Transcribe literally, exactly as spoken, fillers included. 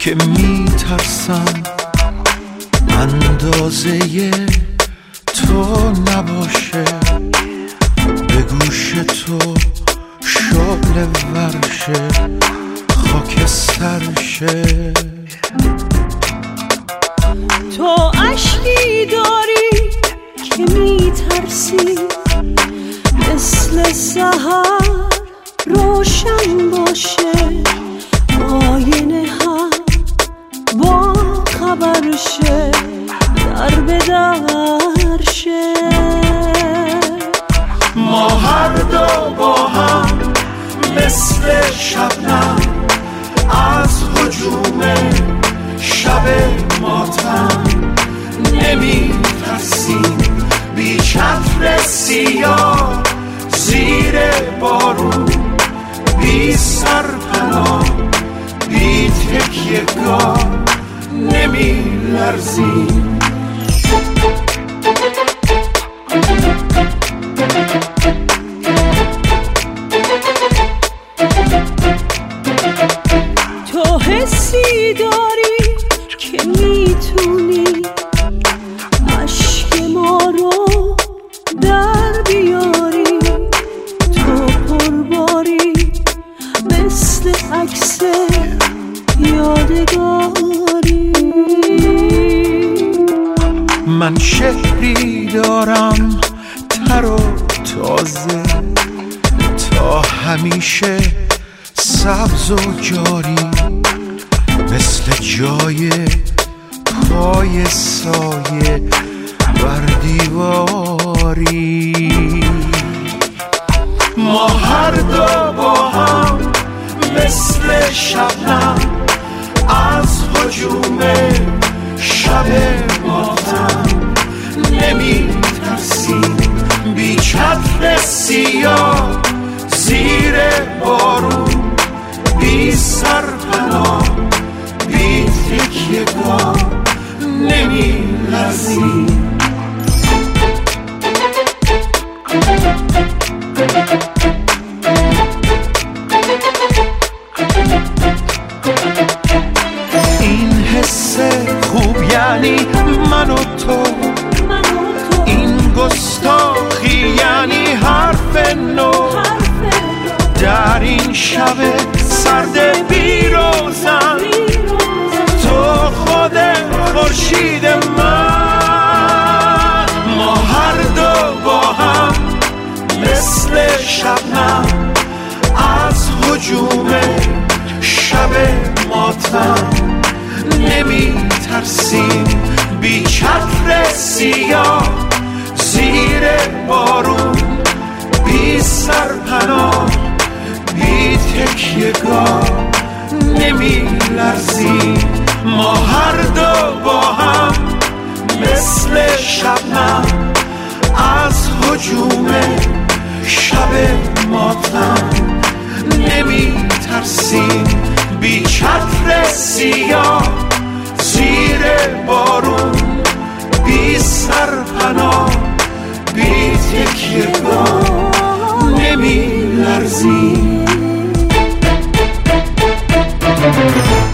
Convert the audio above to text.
که میترسم اندازه تو نباشه، به گوش تو شعله ورشه خاکسترشه. تو اشکی داری که میترسی مثل سحر روشن باشه، آینه هم با خبر شه، در به در شه. ما هر دو با هم مثل شبنم از هجوم شب ماتم نمی ترسیم، بی چتر سیاه زیر بارون، بی سرپناه بی تکیه‌گاه نمی لرزیم. تو حسی داری که میتونی اشک ما رو در بیاری، تو پرباری مثل عکس یادگاری. من شهری دارم تر و تازه، تا همیشه سبز و جاری، مثل جای پای سایه بر دیواری. ما هر دو با هم مثل شبنم از هجوم شب ماتم نمی ترسیم، بی چتر سیاه زیر بارون، بی سرپناه بی تکیه‌گاه نمی لرزیم. این حس خوب یعنی من و تو، این گستاخی یعنی حرف نو، در این شب سرد بیروزن تو خود خورشید من. ما هر دو با هم مثل شبنم از هجوم شب ماتم نمی ترسیم، بی چتر سیاه زیر بارون، بی سرپناه بی تکیه‌گاه نمی لرزیم. ما هر دو با هم مثل شبنم از هجوم شب ماتم نمی ترسیم، بی چتر سیاه زیر بارون، بی سرپناه بی تکیه‌گاه نمی لرزیم.